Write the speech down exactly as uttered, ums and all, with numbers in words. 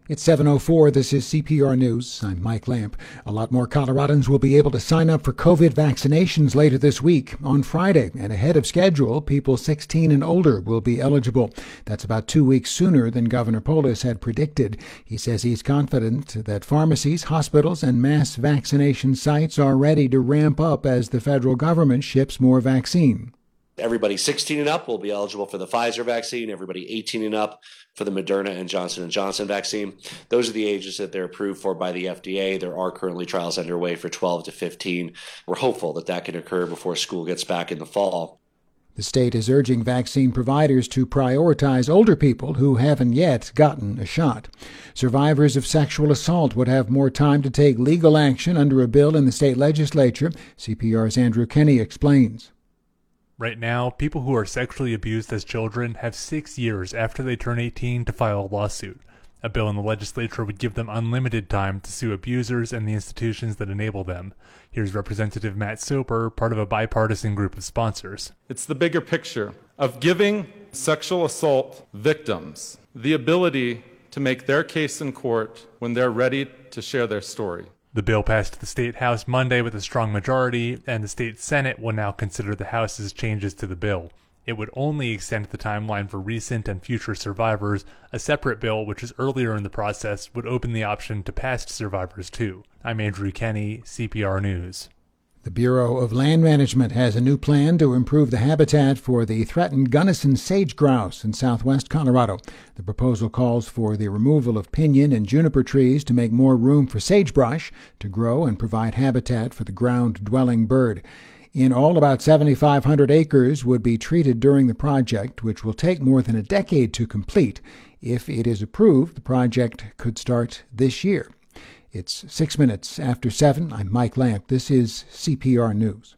It's seven oh four. This is C P R News. I'm Mike Lamp. A lot more Coloradans will be able to sign up for COVID vaccinations later this week. On Friday, and ahead of schedule, people sixteen and older will be eligible. That's about two weeks sooner than Governor Polis had predicted. He says he's confident that pharmacies, hospitals, and mass vaccination sites are ready to ramp up as the federal government ships more vaccine. Everybody sixteen and up will be eligible for the Pfizer vaccine. Everybody eighteen and up for the Moderna and Johnson and Johnson vaccine. Those are the ages that they're approved for by the F D A. There are currently trials underway for twelve to fifteen. We're hopeful that that can occur before school gets back in the fall. The state is urging vaccine providers to prioritize older people who haven't yet gotten a shot. Survivors of sexual assault would have more time to take legal action under a bill in the state legislature. C P R's Andrew Kenny explains. Right now, people who are sexually abused as children have six years after they turn eighteen to file a lawsuit. A bill in the legislature would give them unlimited time to sue abusers and the institutions that enable them. Here's Representative Matt Soper, part of a bipartisan group of sponsors. It's the bigger picture of giving sexual assault victims the ability to make their case in court when they're ready to share their story. The bill passed the state House Monday with a strong majority, and the state Senate will now consider the House's changes to the bill. It would only extend the timeline for recent and future survivors. A separate bill, which is earlier in the process, would open the option to past survivors too. I'm Andrew Kenny, C P R News. The Bureau of Land Management has a new plan to improve the habitat for the threatened Gunnison sage grouse in southwest Colorado. The proposal calls for the removal of pinyon and juniper trees to make more room for sagebrush to grow and provide habitat for the ground-dwelling bird. In all, about seventy-five hundred acres would be treated during the project, which will take more than a decade to complete. If it is approved, the project could start this year. It's six minutes after seven. I'm Mike Lamp. This is C P R News.